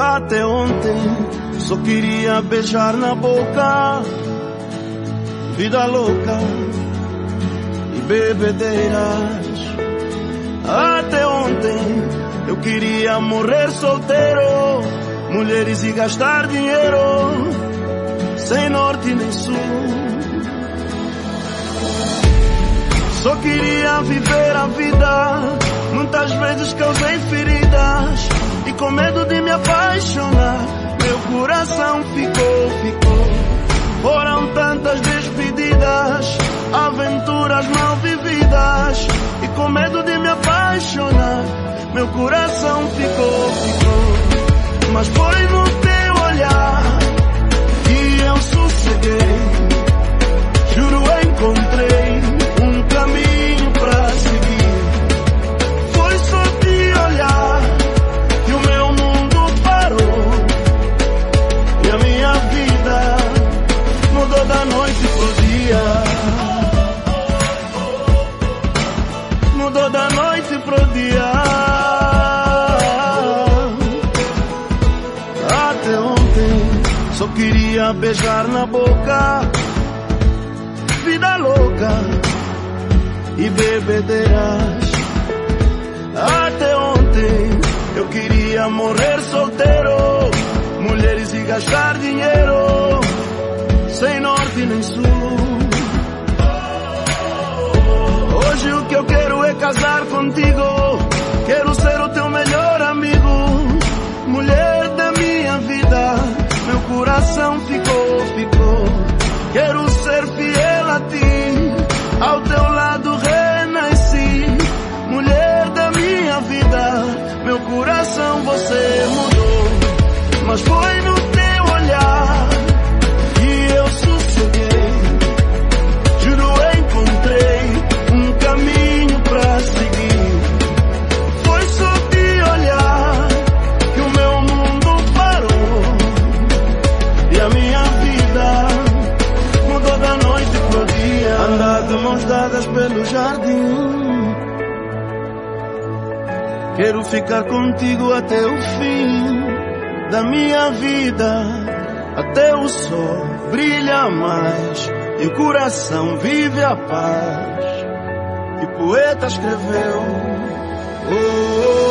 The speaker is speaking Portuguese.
Até ontem só queria beijar na boca, vida louca e bebedeiras. Até ontem eu queria morrer solteiro, mulheres e gastar dinheiro, sem norte nem sul. Só queria viver a vida, muitas vezes causei feridas, e com medo de me apaixonar, meu coração ficou. Foram tantas despedidas, aventuras mal vividas, e com medo de me apaixonar, meu coração ficou. Mas foi no teu olhar que eu sosseguei, juro encontrei um caminho pra seguir. Foi só te olhar que o meu mundo parou, e a minha vida mudou da noite pro dia. Mudou da noite pro dia. Até ontem só queria beijar na boca, vida louca e bebedeiras. Até ontem eu queria morrer solteiro, mulheres e gastar dinheiro, sem norte nem sul. Hoje o que eu quero é casar contigo, quero ser o teu melhor amigo, mulher da minha vida, meu coração ficou. Quero ser fiel a ti, ao teu lado renasci, mulher da minha vida, meu coração você mudou. Mas foi no teu olhar que eu sosseguei, juro encontrei um caminho pra seguir. Foi só te olhar que o meu mundo parou, e a minha vida mudou da noite pro dia. Andar de mãos dadas pelo jardim, quero ficar contigo até o fim da minha vida, até o sol brilha mais e o coração vive a paz. E poeta escreveu, oh, oh,